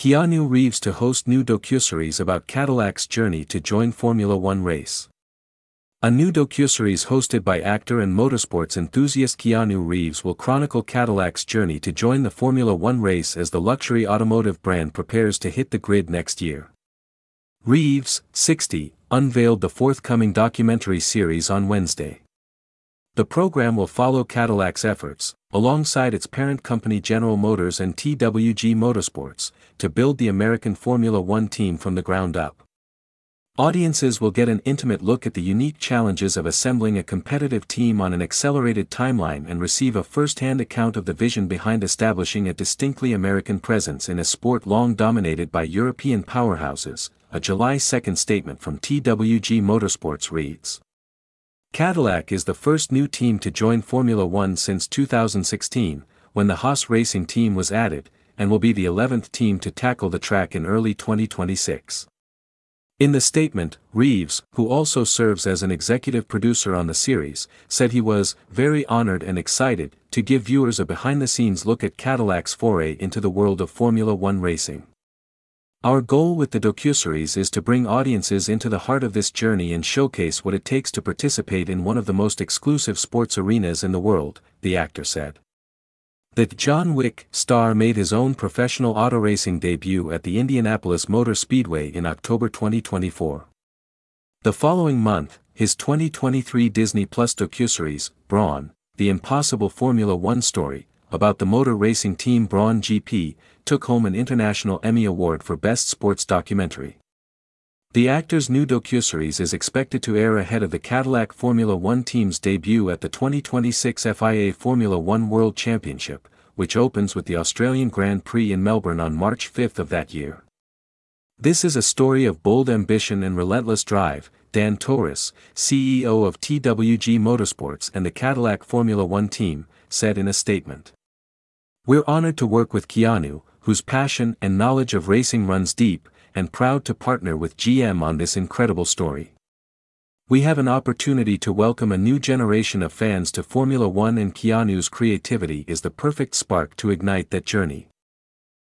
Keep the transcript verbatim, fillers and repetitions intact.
Keanu Reeves to host new docuseries about Cadillac's journey to join Formula One race. A new docuseries hosted by actor and motorsports enthusiast Keanu Reeves will chronicle Cadillac's journey to join the Formula One race as the luxury automotive brand prepares to hit the grid next year. Reeves, sixty, unveiled the forthcoming documentary series on Wednesday. The program will follow Cadillac's efforts, alongside its parent company General Motors and T W G Motorsports, to build the American Formula One team from the ground up. Audiences will get an intimate look at the unique challenges of assembling a competitive team on an accelerated timeline and receive a first-hand account of the vision behind establishing a distinctly American presence in a sport long dominated by European powerhouses, a July second statement from T W G Motorsports reads. Cadillac is the first new team to join Formula One since two thousand sixteen, when the Haas Racing team was added, and will be the eleventh team to tackle the track in early twenty twenty-six. In the statement, Reeves, who also serves as an executive producer on the series, said he was very honored and excited to give viewers a behind-the-scenes look at Cadillac's foray into the world of Formula One racing. Our goal with the docuseries is to bring audiences into the heart of this journey and showcase what it takes to participate in one of the most exclusive sports arenas in the world, the actor said. The John Wick star made his own professional auto racing debut at the Indianapolis Motor Speedway in October twenty twenty-four. The following month, his twenty twenty-three Disney Plus docuseries, Brawn, The Impossible Formula One Story, about the motor racing team Brawn G P, took home an International Emmy Award for Best Sports Documentary. The actor's new docuseries is expected to air ahead of the Cadillac Formula One team's debut at the twenty twenty-six F I A Formula One World Championship, which opens with the Australian Grand Prix in Melbourne on March fifth of that year. This is a story of bold ambition and relentless drive, Dan Torres, C E O of T W G Motorsports and the Cadillac Formula One team, said in a statement. We're honored to work with Keanu, whose passion and knowledge of racing runs deep, and proud to partner with G M on this incredible story. We have an opportunity to welcome a new generation of fans to Formula One, and Keanu's creativity is the perfect spark to ignite that journey.